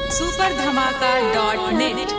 superdhamaka.net।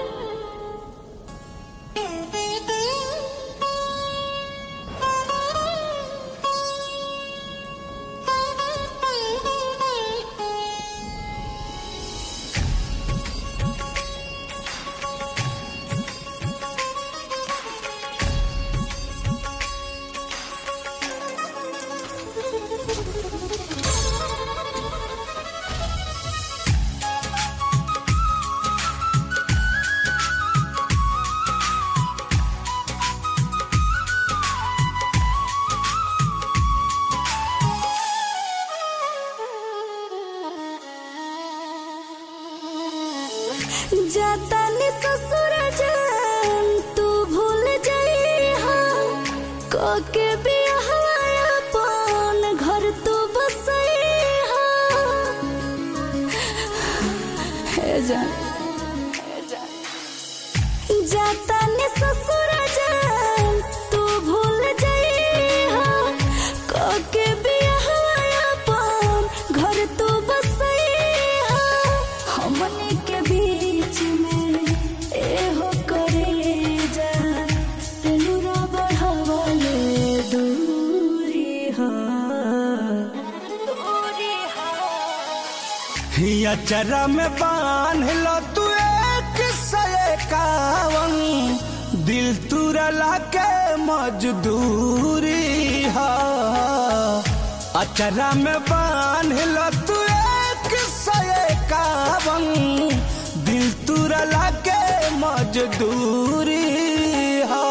जाता ने ससुर जान तू भूल जाइहा कोके बियाहवा अपन घर तू बसइहा हे जान जाता ने ससुर जान तू भूल जाइहा कोके बियाहवा अपन घर तू बसइहा हमने के बीच में एहो करे जा सिनुरा बढ़ावले दूरी हा हिया चरा में बांध लो तू एक सये कावन दिल तुरला के मजदूरी हा अचरा में बांध लो तू एक सये कावन दिल तुरला के मजदूरी हा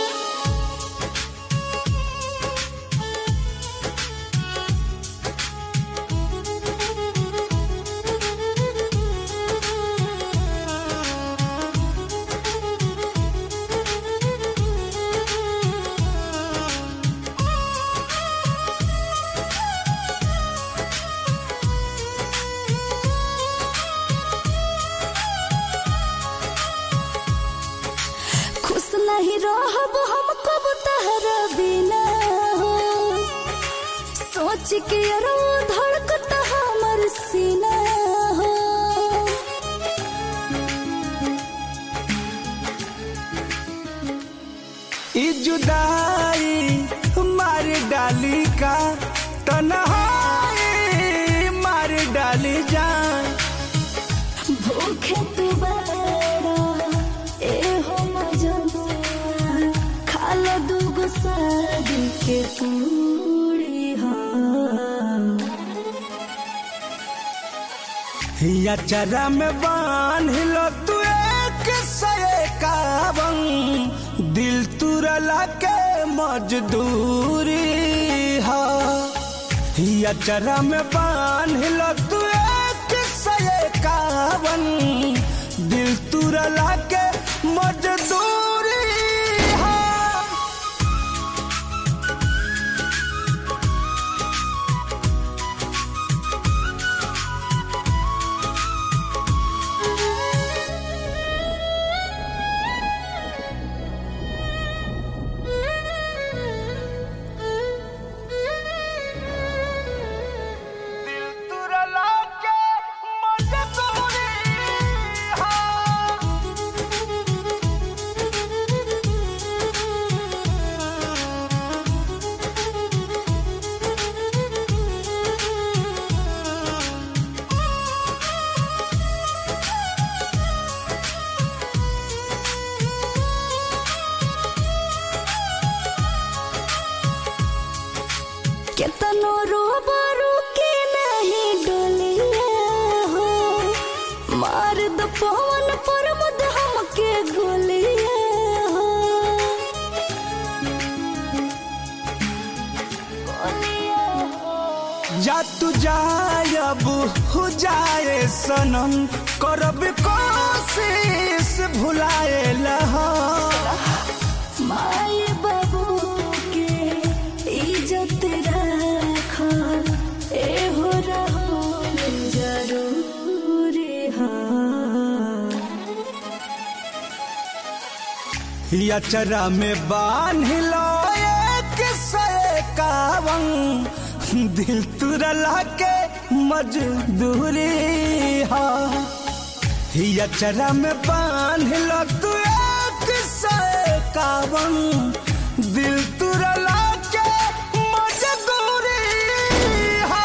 नहीं रहब हम कब तहरा बिना हो सोच के रो धड़कता हमर सीना हो ई जुदाई मार डाली का तन्हाई मार डाली जान भूखे तू बड़ा एहो मजनुआ खाला दूगो शादी के पूरी हा या चरा में बांध लो तू एक सये कावन दिल तुरला के मजदूरी हा या चरा में बांध लो तू एक सये कावन दिल तुरला के मजदूरी हा केतनो रोबरू के नहीं डोलिया हो मार दो पवन पर मुद हमके गोलिया हो जा तू जायब हो जाए सनम करब कोशिश भुलाए लहा माए बाबू के इज्जत रखा एहो रहो जरूरी हा या चरा में बांध लो एक सये कावन दिल तुरला के मजदूरी हा ही अचरा में बांध लो तू 151 दिल तुरला के मजबूरी है।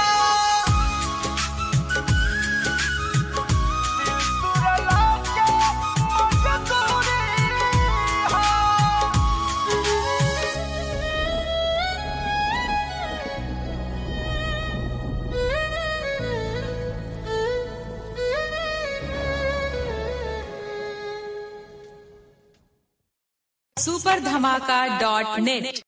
सुपर धमाका.net